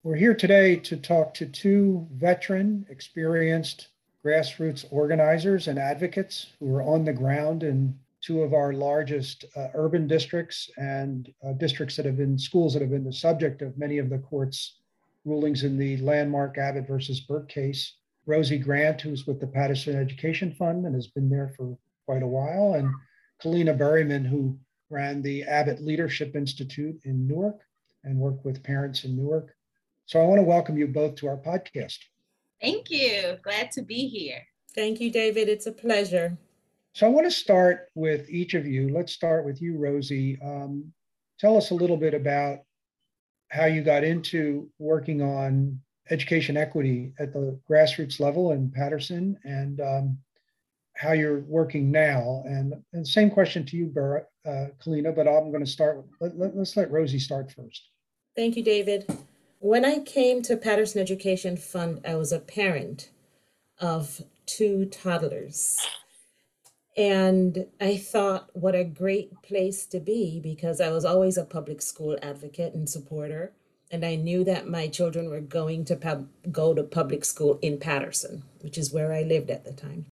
We're here today to talk to two veteran, experienced grassroots organizers and advocates who are on the ground in two of our largest urban districts and districts that have been schools that have been the subject of many of the court's rulings in the landmark Abbott versus Burke case. Rosie Grant, who's with the Patterson Education Fund and has been there for quite a while, and Kalina Berryman, who ran the Abbott Leadership Institute in Newark and worked with parents in Newark. So I want to welcome you both to our podcast. Thank you. Glad to be here. Thank you, David. It's a pleasure. So I want to start with each of you. Let's start with you, Rosie. Tell us a little bit about how you got into working on education equity at the grassroots level in Patterson and how you're working now. And same question to you, Kalina, but I'm going to start with, let's let Rosie start first. Thank you, David. When I came to Patterson Education Fund, I was a parent of two toddlers. And I thought, what a great place to be, because I was always a public school advocate and supporter. And I knew that my children were going to go to public school in Patterson, which is where I lived at the time.